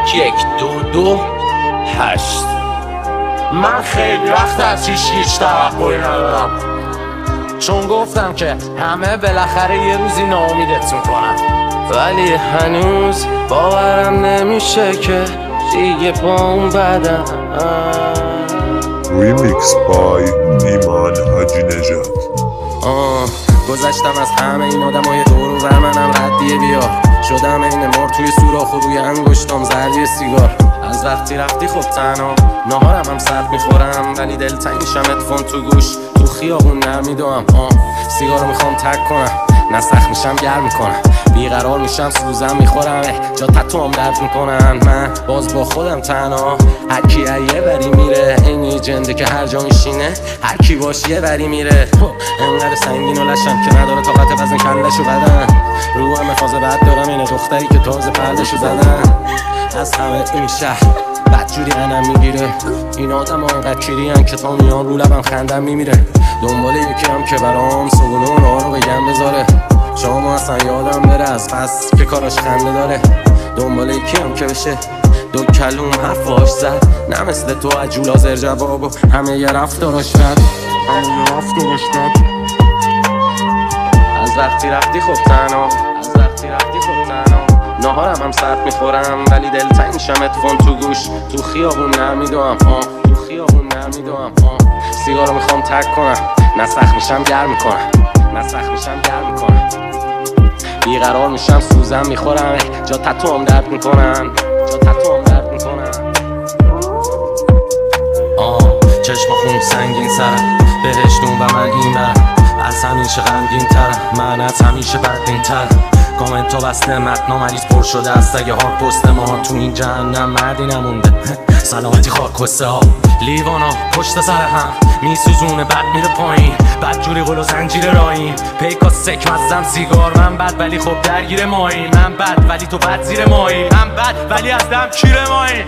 122 من خیلی وقت از هیچ توقعی ندارم، چون گفتم که همه بالاخره یه روزی ناامیدت میکنن، ولی هنوز باورم نمیشه که دیگه با اون بدم. ریمیکس بای ایمان حاجی نژاد. گذشتم از همه این آدمای دور و منم ردیه بیار، شدم این مار توی سوراخ و روی انگشتام زردی سیگار. از وقتی رفتی خب تنها نهارم هم سرد میخورم، ولی دلتنگ میشم ادفون تو گوش، تو خیابون نمیدوم. سیگارو میخوام تک کنم، نه سخت میشم گرم میکنم، بیقرار میشم سوزم میخورم، جا تتوام درد میکنن. من باز با خودم تنها، هر کی یه بری میره، اینی جنده که هر جا میشینه هر کی باش یه بری میره. انقدر سنگین و لشم که نداره طاقت وزن کلشو بدن، رو هم فاز بد دارم، اینه دختری که تازه پردشو زدن. از همه این شهر بدجوری انم میگیره، این آدم ها انقدر کیرین که تا میان رو لبم خندم میمیره. دنبال یکی هم که برام صبونه و راه رو بگم بذاره، شما اصلا یادم بره از پس که کاراش خنده داره. دنبال یکی هم که بشه دو کلوم حرفاش زد، نه مثل تو عجول حاضر جواب و همه یه رفتاراش رد. از وقتی رفتی خب تنها، نهارم هم سرد میخورم، ولی دلتنگ میشم ادفون تو گوش، تو خیابون نمیدوم. سیگارو میخوام تک کنم، نه سخت میشم گرم میکنم، بیقرار میشم سوزم میخورم، جا تتوام درد میکنن. چشم خون سنگین سرم، بهشتون و من این برم، از همیشه غمگین ترم، من از همیشه بدبین ترم. کامنت ها بسته، متنا مریض پر شده از سگ ها، پست ما تو این جهنم مردی نمونده. سلامتی خاک کسته ها، لیوان ها پشت سر هم میسوزونه، بد میره پایین، بد جوری قل و زنجیر راییم، پیکا سک مزم سیگار. من بد ولی خب درگیر مایی، من بد ولی تو بد زیر مایی، من بد ولی از دم کیر مایی.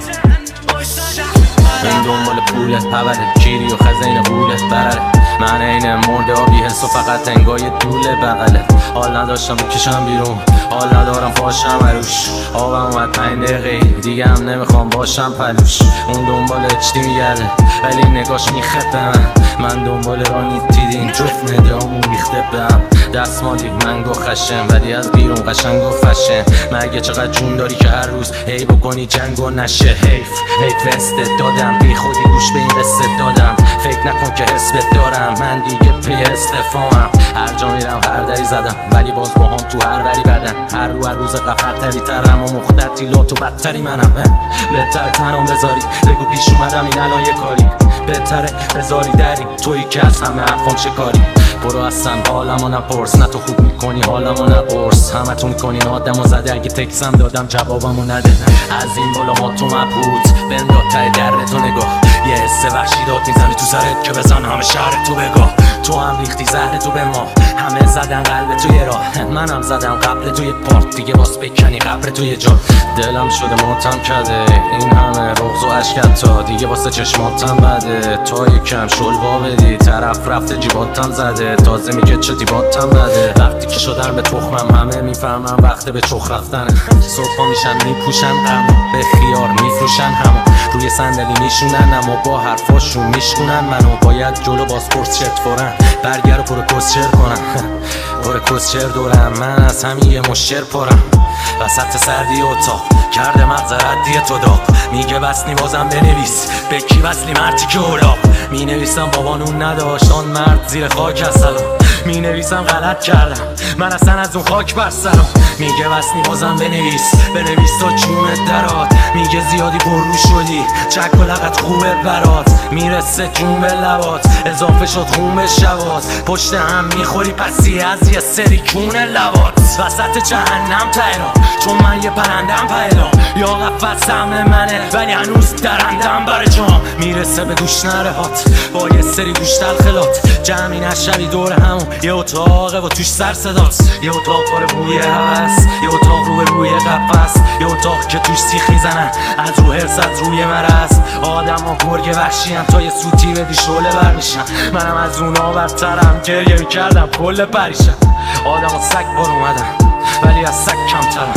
این دنبال پولت پولت کیری و خزین قولت برره، من این مرده ها بیحس و فقط انگای دوله بغله. حال نداشتم بکشم بیرون، حال ندارم پاشم عروش، آبم اومد 5 دقیقه دیگه هم نمیخوام باشم پلوش. اون دنبال اچتی میگرده ولی نگاش میخته، من دنبال رانی دیدین جفت ندامون ریخته بهم. دستمالی منگو خشم ولی از بیرون قشنگ و فشن، مگه چقدر جون داری که هر روز هی بکنی جنگ و نشه. حیف وستت دادم، بی خودی گوش به این قصه دادم، فکر نکن که حسبت دارم، من دیگه پی استفامم. هر جا میرم هر دری زدم، ولی باز با هم تو هر وری بدن، هر روز قفرتری ترم و مختلطیلات و بدتری منم. بهتر تنم بذاری بگو پیش اومدم این الان یه کاری، بهتره بذاری دریم تویی که از همه حرفام شکاری. برو اصلا حالمو نپرس، نه تو خوب میکنی حالمو نپرس، همه تو میکنین آدمو زده، اگه تکسم دادم جوابمو نده. از این بالا ما تو مبهوت بنداد ته در تو نگاه، یه حس وحشی داد میزنی تو سرت که بزن همه شهر تو بگاه. تو هم ریختی زهر تو به ما، همه زدن قلب توی راه، منم زدم قبل توی پارت، دیگه باز بکنی قبر توی جا. دلم شده ماتم کرده این همه رغز و اشکت، تا دیگه واسه چشماتم بده، تا یکم شلوا بدی طرف رفته جیباتم زده، تازه میگه چه دیباتم بده. وقتی که شدن به تخمم همه میفهمم وقت به چخ رفتنه، صبحا میشن میپوشن اما به خیار میفروشن، همو روی صندلی میشونن اما با حرفاشون میشکنن منو. باید جلو بازپرس شرط فورن برگر و پر کسچر کنم، پر کسچر دورم، من از همین یه مشر پرم. وسط سردی اتاق کرده مغز ردی تو داغ، میگه بسنی بازم بنویس به کی وصلی مرتی که اولاق. می نویسم بابانون نداشت آن مرد زیر خاک از سلام، می نویسم غلط کردم من اصلا از اون خاک بر سرم. میگه بسنی بازم بنویس تا جونت درات، میگه زیادی پررو شدی چک و لغت خوبه برات، میرسه جون به لبات اضافه شد خون به شبات، پشت هم میخوری پسی از یه سری کون لبات. وسط جهنم تهران چون من یه پرندم پیدا، یا قفص سمن منه ولی هنوز درندم بر جام، میرسه به گوش نرهات با یه سری گوش تلخلات، جمعی نشوی دور همون یه اتاقه و توش سر صداست، یه اتاق پر بوی هوس، یه اتاق رو به روی قفص، یه اتاق که توش سیخ میزنن از رو حرص از روی مرض. آدم ها گرگ وحشی هم تا یه سوتی بدی شعله بر میشن، منم از اونا برترم گریه میکردم کل پریشم. آدم ها سگ بار اومدن ولی از سگ کمترم،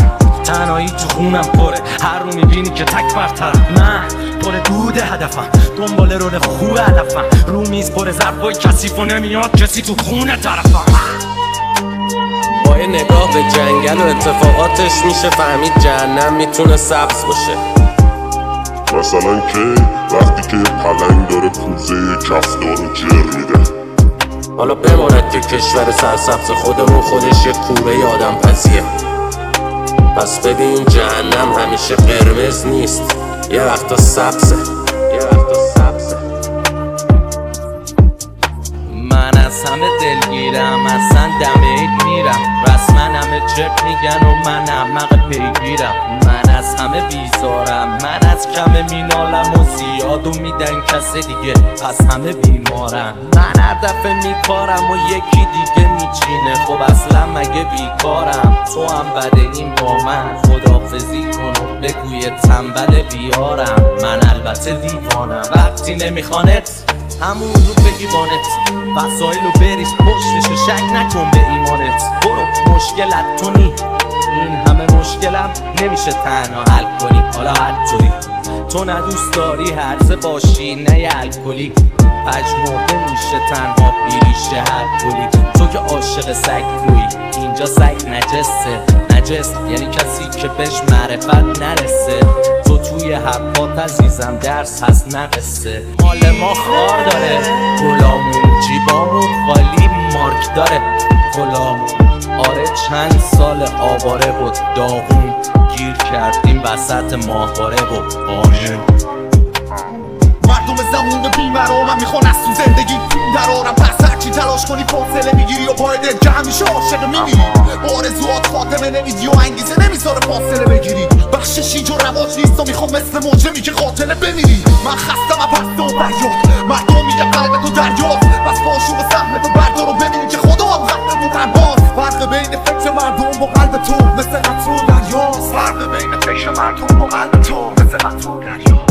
تنهایی تو خونم پره، هر رو میبینی که تک برترم. من پر دود هدفم، دنبال رول خوب هدفم، رو میز پر ظرفای کثیف و نمیاد کسی تو خونه طرفم. با یه نگاه به جنگل و اتفاقاتش میشه فهمید جهنم میتونه سبز باشه. مثلا که وقتی که پلنگ داره پوزه کفتارو جر میده. حالا بماند که کشور سرسبز خودمون خودش یه کوره آدم پزیه. پس ببین جهنم همیشه قرمز نیست، یه وقتا سبزه. من از همه دلگیرم، اصلا دمید میرم، رسما همه چپ میگن و من احمق پیگیرم. من از همه بیزارم، من از کم مینالم و زیادو میدن کس دیگه، پس همه بیمارم. من هر دفعه میکارم و یکی دیگه میچینه، خب اصلا مگه بیکارم؟ تو هم بده این با من، خداحافظی کن و بگوی تنبل بیارم. من البته دیوانم، وقتی نمیخوانت همون رو بگی بانت، وسایلو بریز پشتشو، شک نکن به ایمانت. برو مشکلت تو نی، این همه مشکلم نمیشه تنها حل کنی. حالا هر طوری تو ندوست داری هرزه باشی نه یه الکلی، پژمرده میشه تنها بیریشه هر کلی. تو که عاشق سگ توی اینجا سگ نجسه، نجس یعنی کسی که بهش معرفت نرسه. تو توی حرفات عزیزم درس هست نقصه. مال ما خار داره گلامون، جیبامون خالی مارک داره غلامون. آره چند سال آواره بود داغون، گیر کردیم وسط ماهواره بود آره. مردم زمون بیمرا من میخوان از تو زندگی درارم، پس هرچی تلاش کنی فاصله میگیری و باید که همیشه عاشق میمیری. آرزوات خاتمه نمیدی و انگیزه نمیذاره فاصله بگیری. بخششی جو رواج نیست و میخوام مثل موجمی که قاتله بمیری. من خستم از پست و فریاد، مردم میگه قلب تو دریاست، پس باشو و سهم تو بردار و ببین که خدا هم قلب تو قلباست. فرق بین فکر مردم با قلب تو مثل قطر و دریاست. فرق بین فکر مردم با قلب تو مثل قطر و دریاست.